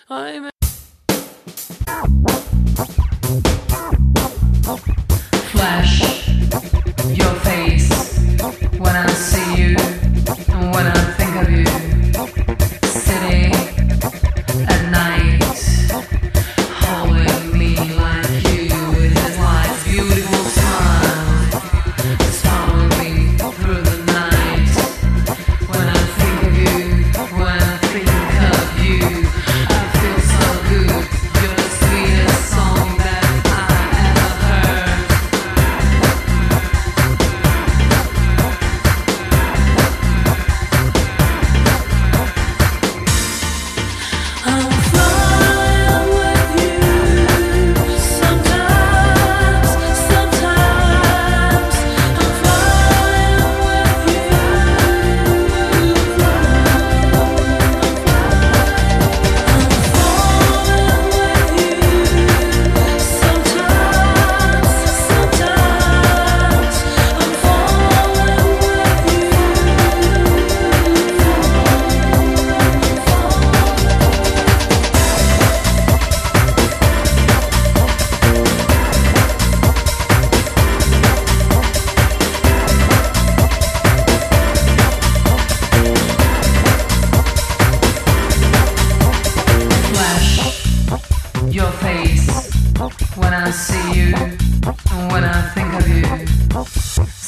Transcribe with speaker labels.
Speaker 1: I'm
Speaker 2: Flash your face when I see you and when I think of you. Sitting at night, holding me like you with his light, beautiful smile, following me through the night. When I think of you, when I think of you, I feel so good. You're the sweetest song that I ever heard.
Speaker 1: I'm flying with you. Sometimes I'm flying with you. I'm falling with you. Sometimes I'm falling with you.
Speaker 2: Flash your face when I see you and when I think of you.